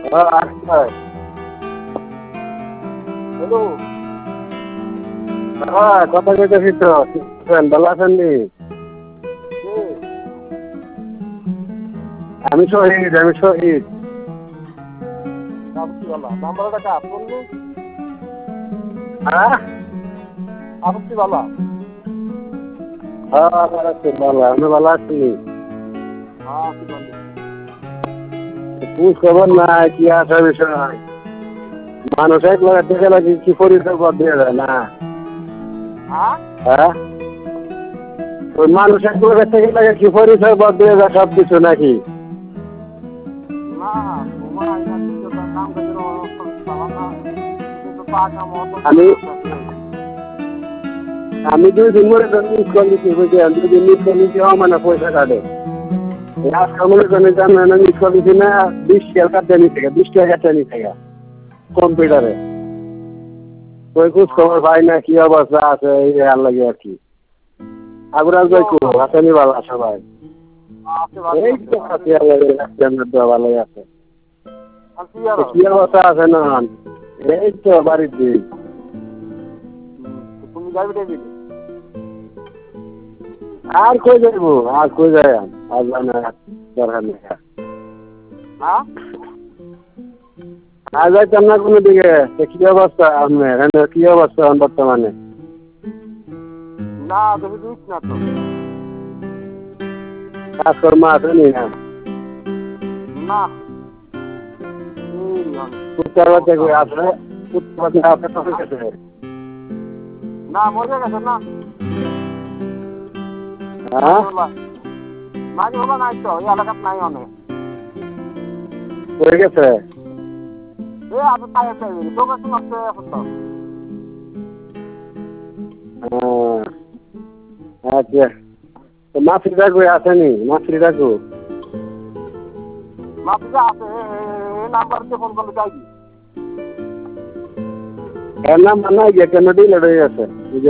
আচ্ছা। হ্যালো। কথা কইতেছি তো, ভালো আছেন নি? কে? আমি শহীদ। আপত্তিওয়ালা নাম্বারটা কার ফোন নি? হ্যাঁ আপত্তিওয়ালা। হ্যাঁ ভালো আছি, ভালো আমি ভালো আছি। হ্যাঁ কি বলি? খোঁজ খবর নাই, কি আছে বিষয়? মানুষ একবার দেখে লাগে কি পরিচয় বদলে যায় না? হ্যাঁ? হ্যাঁ ওই মানুষ একবার থেকে লাগে কি পরিচয় বদলে যায় সব কিছু নাকি? না ঘুমাই না কিছু না, কাম কাজের অবস্থা ভালো না, কিন্তু টাকা মতো আমি- আমি 2 দিন ধরে মিস কল দিচ্ছি, বুঝছেন? 2 দিন মিস কল দিচ্ছি, মানে পয়সা কাটে। আজকে মনে করেন জানেন না, মিস কল দিচ্ছি না, 20 টাকা কাটতে নিচ্ছে, 20 টাকা কাটতে নিচ্ছে কম্পিউটারে। ওই খোঁজ খবর পাই না, কি অবস্থা আছে এই আর লাগে আর কি। আগুরাজ ভাই কো আসেনি ভালো সবাই? আছে ভালো এই তো আছে, আল্লাহ রাখছেন, দোয়া ভালোই আছে। আছে আর কি অবস্থা আছে না? এই তো বাড়িতে। তুমি যাবে দিলে আর কই যাইবো, আর কই যায় আর জানা দরকার নেই। হ্যাঁ? আর যাইতাম না কোনো দিকে। কি অবস্থা আপনার কি অবস্থা বর্তমানে? না তুমি দিস না তো। কাজকর্ম আছে নি না? না এই অনেক উত্তর বাচ্চা কই আছে? উত্তর বাচ্চা আছে তো গেছে। না মজা গেছে না। হ্যাঁ মাঝে হলো নাই তো, এই এলাকাত নাই অনেক। হয়ে গেছে। এই আমি তাই চাইবি তোকে শোনাচ্ছে এখন তো। আচ্ছা, তো মাছরিটা কই আসেনি? মাছরিটা কই? মাসিজা আছে এই নাম্বারতে ফোন করলে চাইবি। এর নাম নাই, কেন ডিলেট হয়ে গেছে।